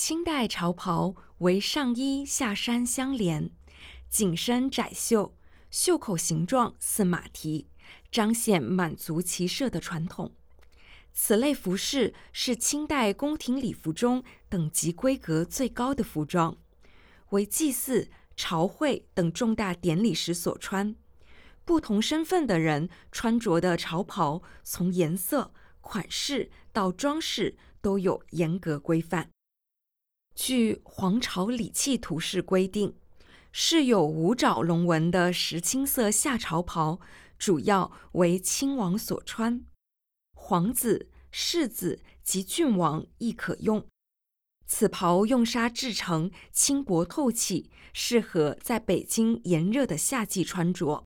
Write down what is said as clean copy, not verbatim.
清代朝袍为上衣下衫相连，紧身窄袖，袖口形状似马蹄，彰显满族骑射的传统。此类服饰是清代宫廷礼服中等级规格最高的服装，为祭祀、朝会等重大典礼时所穿。不同身份的人穿着的朝袍，从颜色、款式到装饰都有严格规范。据《皇朝礼器图示》规定，饰有五爪龙纹的石青色夏朝袍，主要为亲王所穿，皇子、世子及郡王亦可用。此袍用纱制成，轻薄透气，适合在北京炎热的夏季穿着。